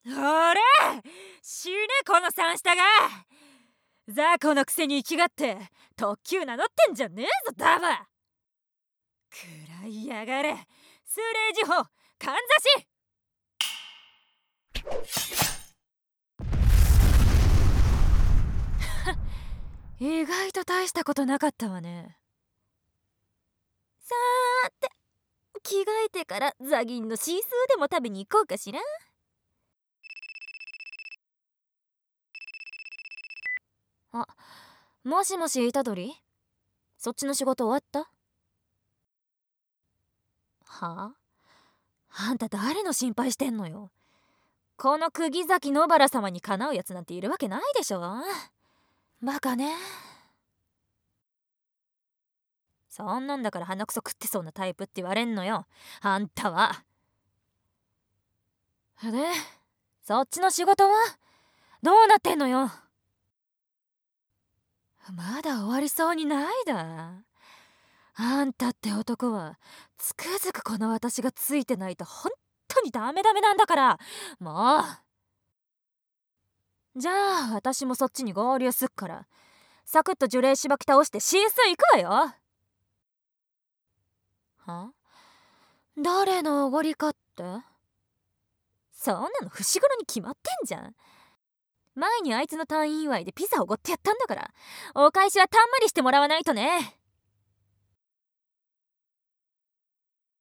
ほれ死ねこの三下が。雑魚のくせに生きがって特急名乗ってんじゃねえぞダバ。くらいやがれ数霊時報かんざし。意外と大したことなかったわね。さーて着替えてからザギンのシースーでも食べに行こうかしら。あ、もしもし虎杖、そっちの仕事終わった？はあ？あんた誰の心配してんのよ。この釘崎野原様にかなうやつなんているわけないでしょ。バカね。そんなんだから鼻くそ食ってそうなタイプって言われんのよあんたは。でそっちの仕事はどうなってんのよ。まだ終わりそうにないだ。あんたって男はつくづくこの私がついてないと本当にダメなんだから。もうじゃあ私もそっちに合流すっからサクッと呪霊しばき倒してシースー行くわよ。は？誰のおごりかって？そんなの伏黒に決まってんじゃん。前にあいつの退院祝いでピザおごってやったんだからお返しはたんまりしてもらわないとね。